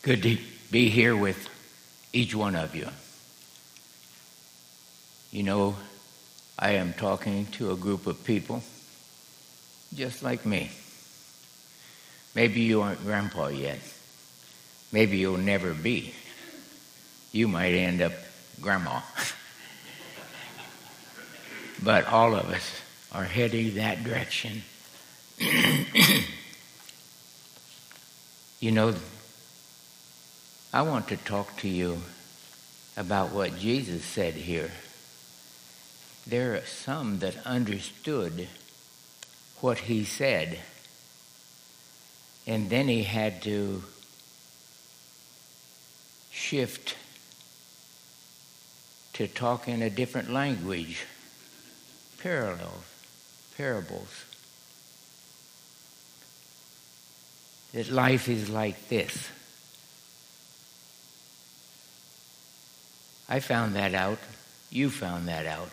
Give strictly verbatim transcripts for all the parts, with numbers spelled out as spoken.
Good to be here with each one of you. You know, I am talking to a group of people just like me. Maybe you aren't grandpa yet. Maybe you'll never be. You might end up grandma. But all of us are heading that direction. You know, I want to talk to you about what Jesus said here. There are some that understood what he said, and then he had to shift to talk in a different language, parallels, parables. That life is like this. I found that out. You found that out.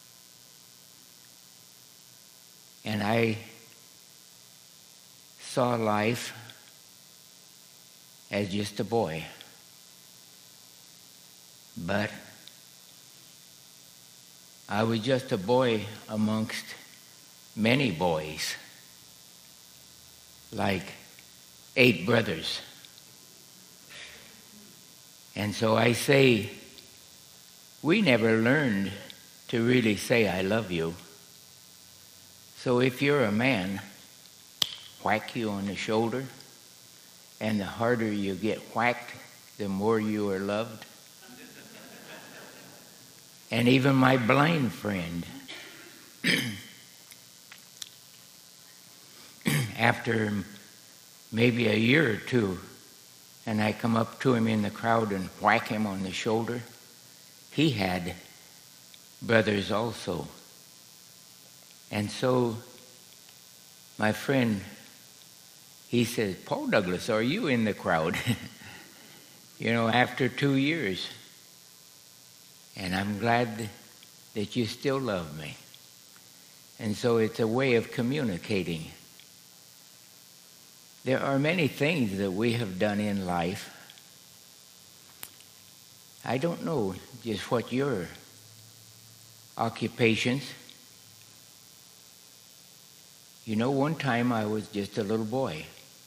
And I saw life as just a boy. But I was just a boy amongst many boys, like eight brothers. And so I say, we never learned to really say, I love you. So if you're a man, whack you on the shoulder, and the harder you get whacked, the more you are loved. And even my blind friend, after maybe a year or two, and I come up to him in the crowd and whack him on the shoulder, he had brothers also. And so my friend, he says, Paul Douglas, are you in the crowd? You know, after two years. And I'm glad that you still love me. And so it's a way of communicating. There are many things that we have done in life. I don't know just what your occupations. You know, one time I was just a little boy.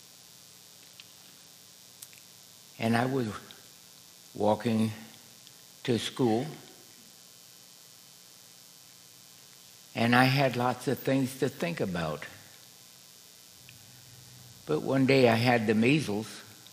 And I was walking to school. And I had lots of things to think about. But one day I had the measles.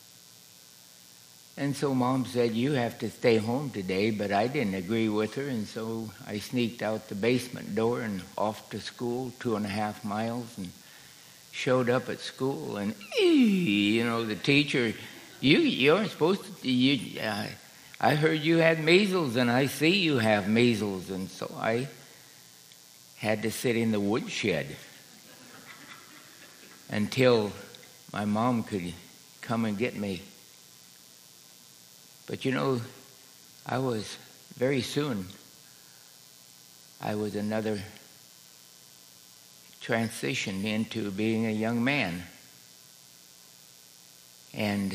And so Mom said, you have to stay home today, but I didn't agree with her, and so I sneaked out the basement door and off to school, two and a half miles, and showed up at school, and, you know, the teacher, you, you aren't supposed to, you, uh, I heard you had measles, and I see you have measles, and so I had to sit in the woodshed until my mom could come and get me. But you know, I was, very soon, I was another transition into being a young man. And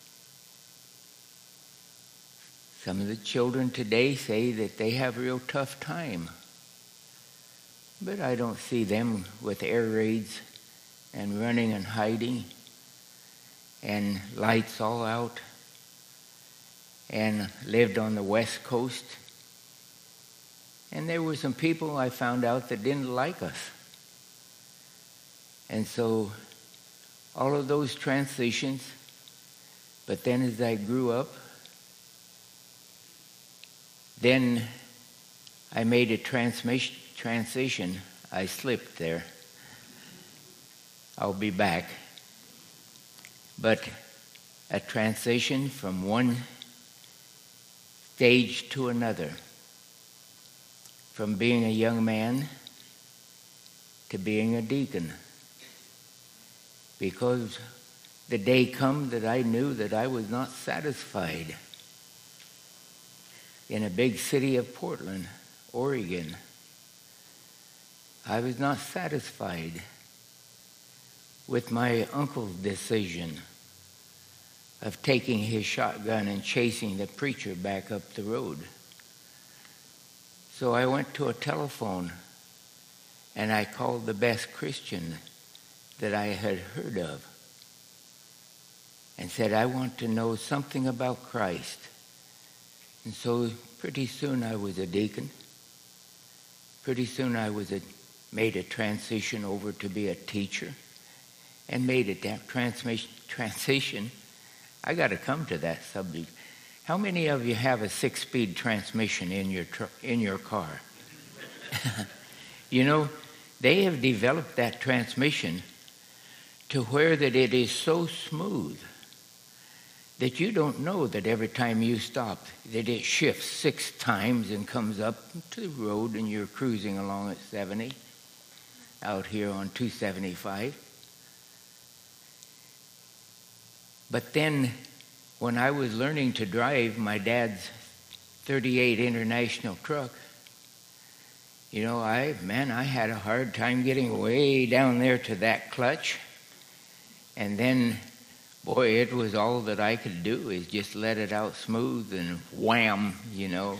some of the children today say that they have a real tough time. But I don't see them with air raids and running and hiding and lights all out. And lived on the West Coast. And there were some people I found out that didn't like us. And so all of those transitions, but then as I grew up, then I made a transmission, transition. I slipped there. I'll be back. But a transition from one stage to another, from being a young man to being a deacon, because the day come that I knew that I was not satisfied in a big city of Portland, Oregon. I was not satisfied with my uncle's decision. of taking his shotgun and chasing the preacher back up the road. So I went to a telephone and I called the best Christian that I had heard of and said, I want to know something about Christ. And so pretty soon I was a deacon. Pretty soon I was a, made a transition over to be a teacher and made a da- transmission, transition. I got to come to that subject. How many of you have a six-speed transmission in your tr- in your car? You know, they have developed that transmission to where that it is so smooth that you don't know that every time you stop that it shifts six times and comes up to the road and you're cruising along at seventy out here on two seventy-five. But then when I was learning to drive my dad's thirty-eight International truck, you know, I, man, I had a hard time getting way down there to that clutch. And then, boy, it was all that I could do is just let it out smooth and wham, you know.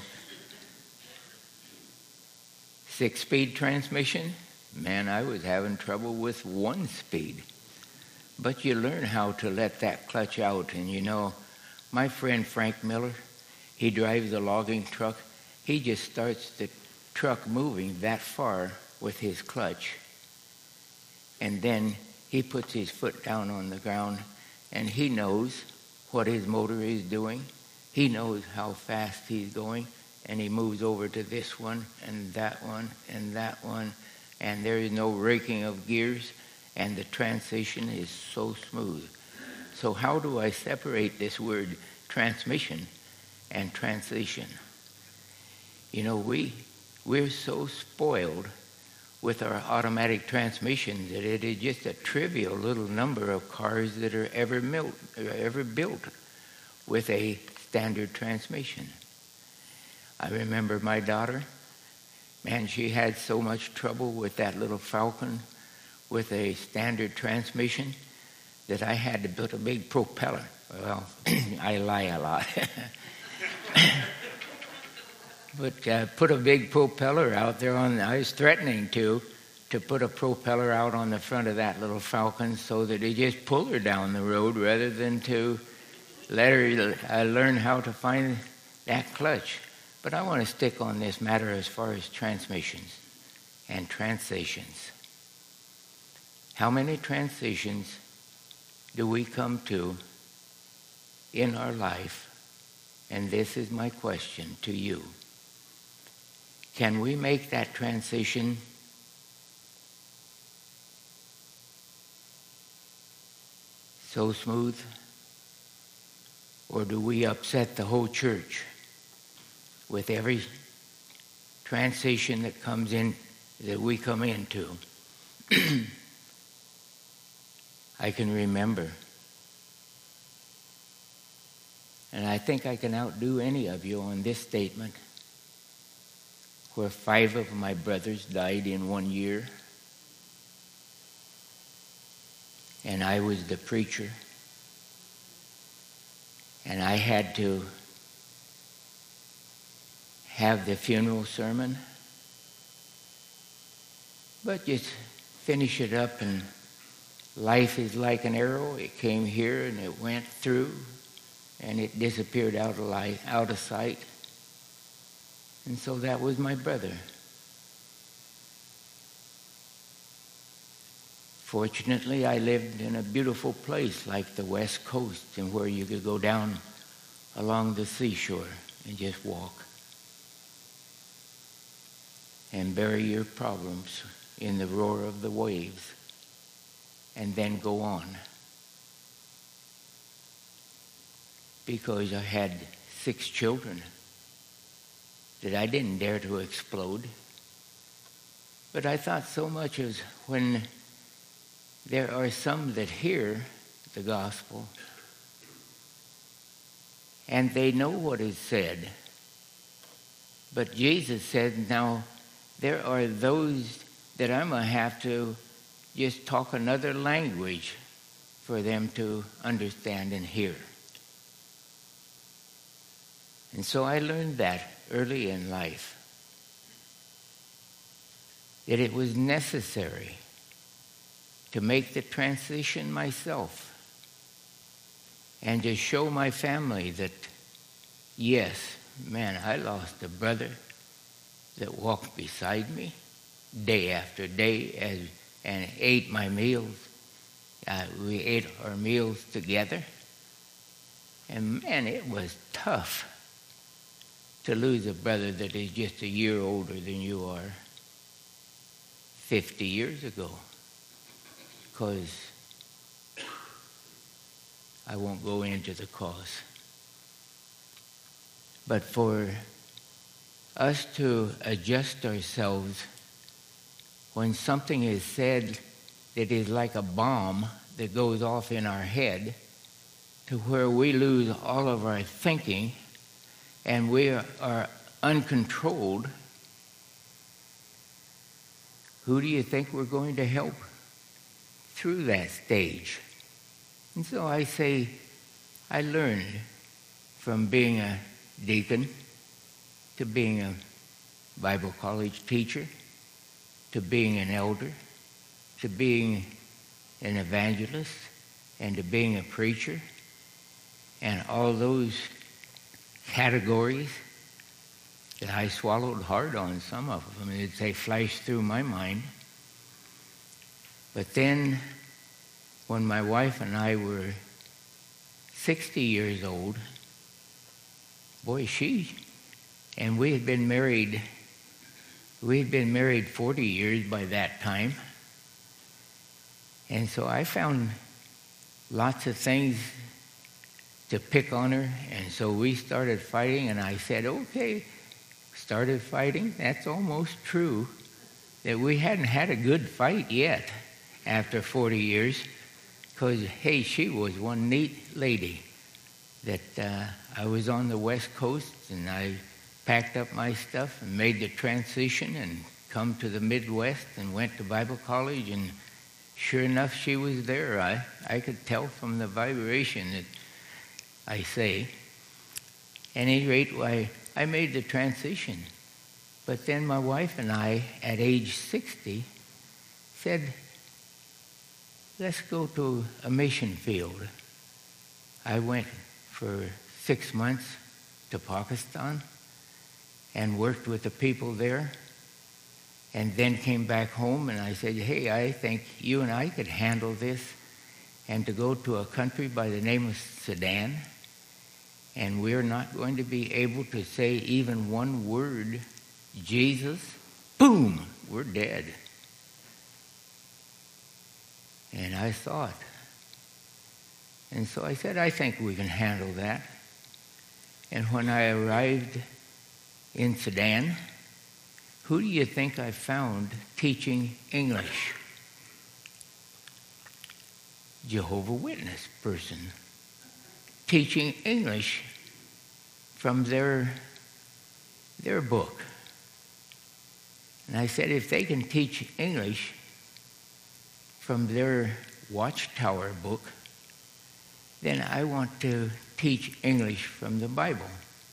Six-speed transmission, man, I was having trouble with one speed. But you learn how to let that clutch out. And, you know, my friend Frank Miller, he drives a logging truck. He just starts the truck moving that far with his clutch. And then he puts his foot down on the ground, and he knows what his motor is doing. He knows how fast he's going, and he moves over to this one and that one and that one, and there is no raking of gears, and the transition is so smooth. So how do I separate this word transmission and transition? You know, we, we're so spoiled with our automatic transmissions that it is just a trivial little number of cars that are ever, mil- ever built with a standard transmission. I remember my daughter, man, she had so much trouble with that little Falcon with a standard transmission that I had to build a big propeller. Well, I lie a lot. But uh, put a big propeller out there on, I was threatening to, to put a propeller out on the front of that little Falcon so that it just pulled her down the road rather than to let her uh, learn how to find that clutch. But I want to stick on this matter as far as transmissions and transitions. How many transitions do we come to in our life? And this is my question to you. Can we make that transition so smooth? Or do we upset the whole church with every transition that comes in, that we come into? I can remember, and I think I can outdo any of you on this statement, where five of my brothers died in one year, and I was the preacher, and I had to have the funeral sermon, but just finish it up, and life is like an arrow. It came here and it went through and it disappeared out of light, out of sight. And so that was my brother. Fortunately, I lived in a beautiful place like the West Coast, and where you could go down along the seashore and just walk and bury your problems in the roar of the waves and then go on. Because I had six children that I didn't dare to explode. But I thought so much as when there are some that hear the gospel and they know what is said. But Jesus said, now there are those that I'm going to have to just talk another language for them to understand and hear. And so I learned that early in life, that it was necessary to make the transition myself and to show my family that, yes, man, I lost a brother that walked beside me day after day as, and ate my meals. Uh, we ate our meals together. And man, it was tough to lose a brother that is just a year older than you are fifty years ago. Because I won't go into the cause. But for us to adjust ourselves when something is said that is like a bomb that goes off in our head, to where we lose all of our thinking and we are uncontrolled, who do you think we're going to help through that stage? And so I say, I learned from being a deacon to being a Bible college teacher to being an elder to being an evangelist and to being a preacher, and all those categories that I swallowed hard on some of them, and they flashed through my mind. But then when my wife and I were sixty years old, boy, she, and we had been married, we had been married forty years by that time. And so I found lots of things to pick on her, and so we started fighting, and I said, okay, started fighting. That's almost true, that we hadn't had a good fight yet after forty years, because, hey, she was one neat lady that uh, I was on the West Coast, and I packed up my stuff and made the transition and come to the Midwest and went to Bible college, and sure enough, she was there. I, I could tell from the vibration that I say. At any rate, I, I made the transition. But then my wife and I, at age sixty, said, let's go to a mission field. I went for six months to Pakistan and worked with the people there, and then came back home, and I said, hey, I think you and I could handle this, and to go to a country by the name of Sudan, and we're not going to be able to say even one word, Jesus, boom, we're dead. And I thought, and so I said, I think we can handle that. And when I arrived in Sudan, who do you think I found teaching English? Jehovah's Witness person teaching English from their their book. And I said, if they can teach English from their Watchtower book, then I want to teach English from the Bible.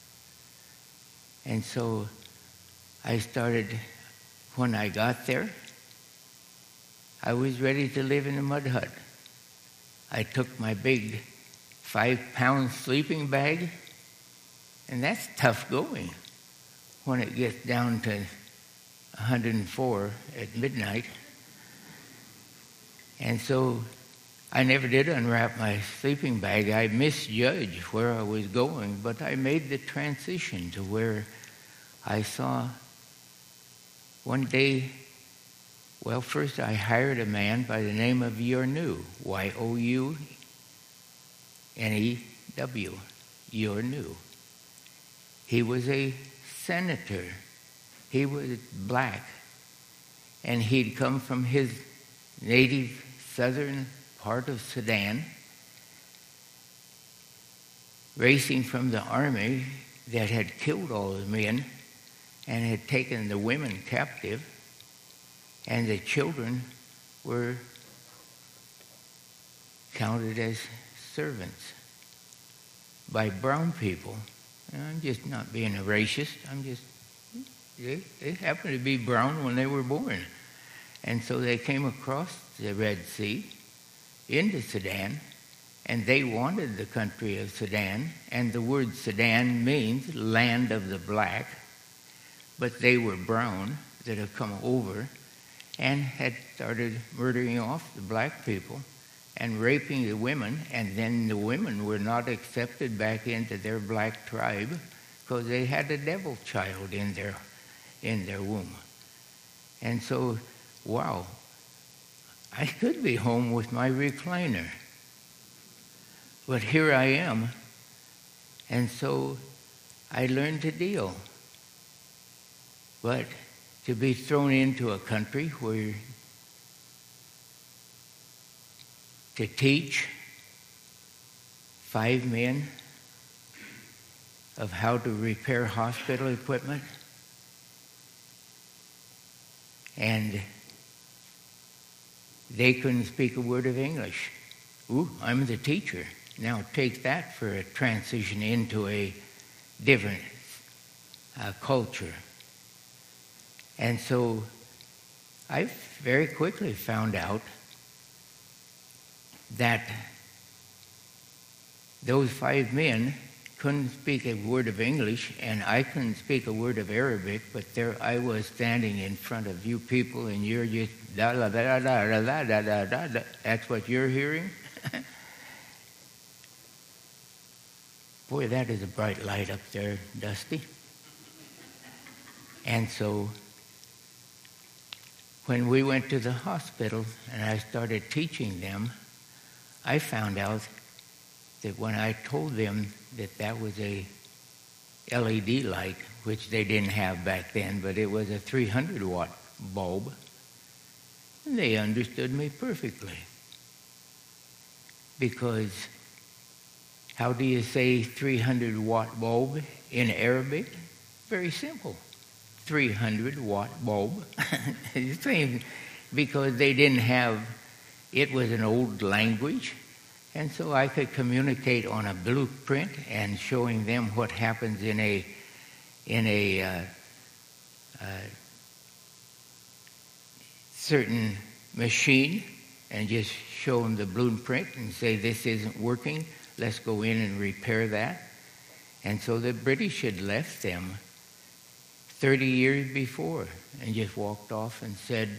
And so I started, when I got there, I was ready to live in a mud hut. I took my big five-pound sleeping bag, and that's tough going when it gets down to one hundred four at midnight. And so I never did unwrap my sleeping bag. I misjudged where I was going, but I made the transition to where I saw one day, well, first I hired a man by the name of Yournew, Y O U N E W, Yournew. He was a senator. He was black, and he'd come from his native southern part of Sudan, racing from the army that had killed all the men and had taken the women captive, and the children were counted as servants by brown people And I'm just not being a racist. I'm just, they, they happened to be brown when they were born. And so they came across the Red Sea into Sudan, and they wanted the country of Sudan, and the word Sudan means land of the black, but they were brown that had come over and had started murdering off the black people and raping the women, and then the women were not accepted back into their black tribe because they had a devil child in their in their womb. And so, wow, I could be home with my recliner, but here I am, and so I learned to deal. But to be thrown into a country where to teach five men of how to repair hospital equipment, and they couldn't speak a word of English. Ooh, I'm the teacher. Now take that for a transition into a different uh, culture. And so I very quickly found out that those five men couldn't speak a word of English, and I couldn't speak a word of Arabic, but there I was standing in front of you people, and you're just da da da da da da da da da da. That's what you're hearing? Boy, that is a bright light up there, Dusty. And so when we went to the hospital and I started teaching them, I found out that when I told them that that was a L E D light, which they didn't have back then, but it was a three hundred watt bulb, they understood me perfectly. Because how do you say three hundred watt bulb in Arabic? Very simple. three hundred watt bulb. Same, because they didn't have, it was an old language, and so I could communicate on a blueprint and showing them what happens in a in a uh, uh, certain machine, and just show them the blueprint and say, this isn't working, let's go in and repair that. And so the British had left them thirty years before and just walked off and said,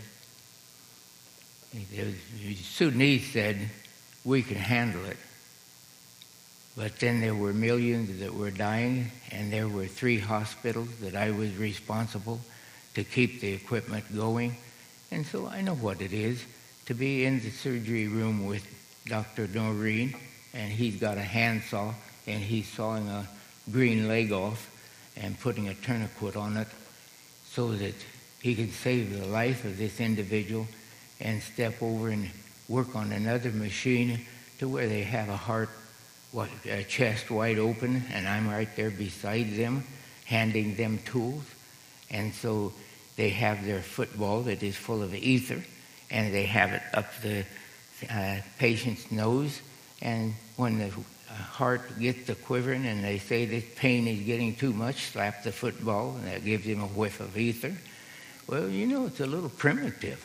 the Sudanese said, we can handle it. But then there were millions that were dying, and there were three hospitals that I was responsible to keep the equipment going. And so I know what it is to be in the surgery room with Doctor Noreen, and he's got a handsaw, and he's sawing a green leg off and putting a tourniquet on it so that he can save the life of this individual, and step over and work on another machine to where they have a heart, a chest wide open, and I'm right there beside them, handing them tools. And so they have their football that is full of ether, and they have it up the uh, patient's nose, and when the heart gets to quivering and they say this pain is getting too much, slap the football, and that gives him a whiff of ether. Well, you know, it's a little primitive.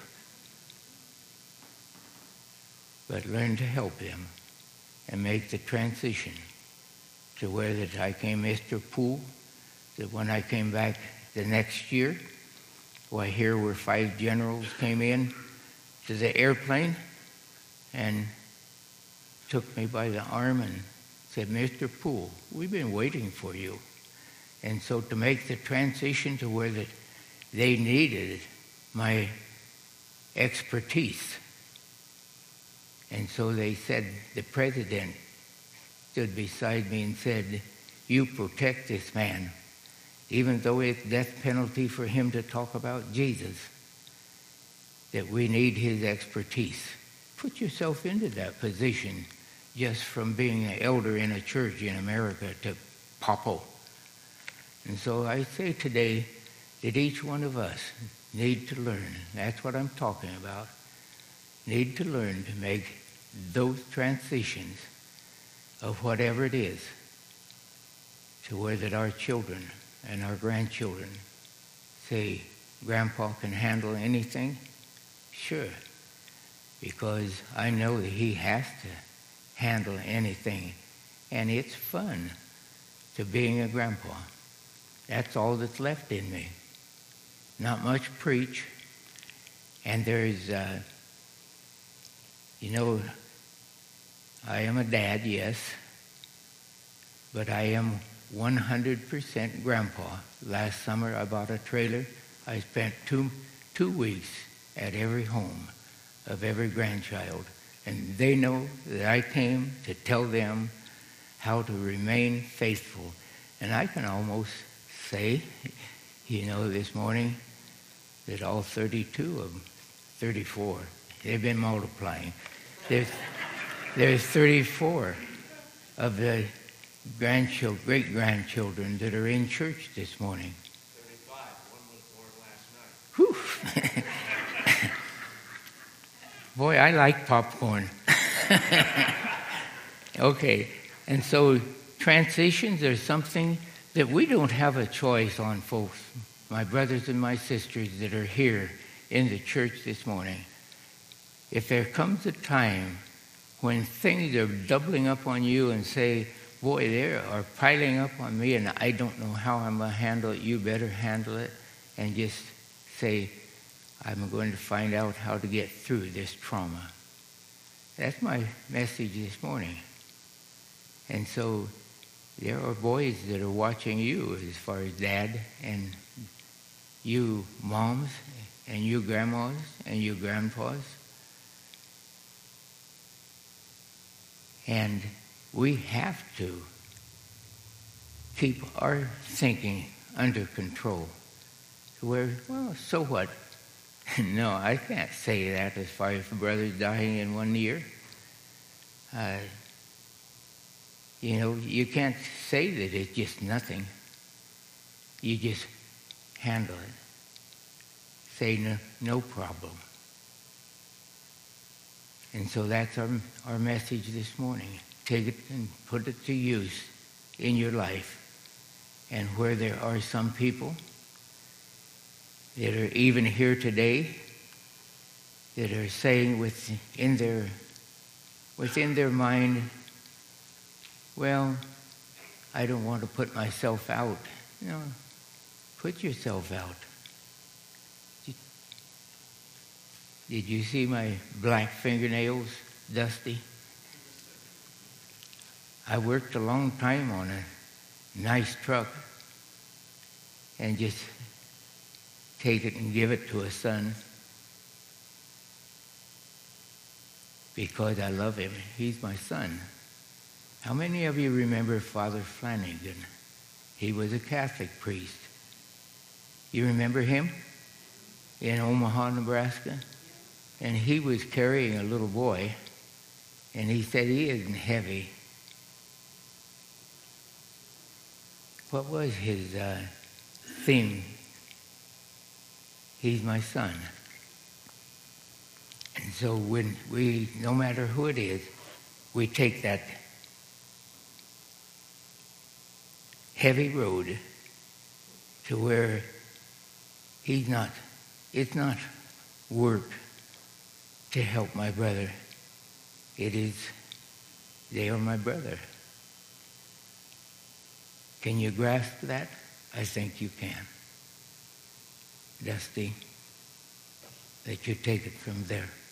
But learn to help him and make the transition to where that I came Mister Poole, that when I came back the next year, why here were five generals came in to the airplane and took me by the arm and said, Mister Poole, we've been waiting for you. And so to make the transition to where that they needed my expertise. And so they said, the president stood beside me and said, you protect this man, even though it's death penalty for him to talk about Jesus, that we need his expertise. Put yourself into that position just from being an elder in a church in America to Popo. And so I say today that each one of us need to learn. That's what I'm talking about. Need to learn to make those transitions of whatever it is. to where that our children and our grandchildren say, Grandpa can handle anything? Sure, because I know that he has to handle anything, and it's fun to being a grandpa. That's all that's left in me. Not much preach, and there's, uh, you know, I am a dad, yes, but I am one hundred percent grandpa. Last summer I bought a trailer. I spent two, two weeks at every home of every grandchild, and they know that I came to tell them how to remain faithful. And I can almost say, you know, this morning that all thirty-two of them, thirty-four, they've been multiplying. There's, there's thirty-four of the grandchildren, great-grandchildren that are in church this morning. thirty-five. One was born last night. Whew. Boy, I like popcorn. Okay, and so transitions are something that we don't have a choice on, folks. My brothers and my sisters that are here in the church this morning. If there comes a time when things are doubling up on you and say, boy, they are piling up on me and I don't know how I'm going to handle it, you better handle it, and just say, I'm going to find out how to get through this trauma. That's my message this morning. And so there are boys that are watching you as far as dad, and you moms, and you grandmas, and you grandpas. And we have to keep our thinking under control. Where, well, so what? No, I can't say that as far as brothers dying in one year. Uh, you know, you can't say that it's just nothing. You just handle it. Say no, no problem. And so that's our, our message this morning. Take it and put it to use in your life. And where there are some people that are even here today that are saying within their, within their mind, well, I don't want to put myself out. No, put yourself out. Did you see my black fingernails, Dusty? I worked a long time on a nice truck and just take it and give it to a son because I love him. He's my son. How many of you remember Father Flanagan? He was a Catholic priest. You remember him in Omaha, Nebraska? And he was carrying a little boy, and he said he isn't heavy. What was his uh, theme? He's my son. And so when we, no matter who it is, we take that heavy road to where he's not, it's not work to help my brother. It is, they are my brother. Can you grasp that? I think you can. Dusty, that you take it from there.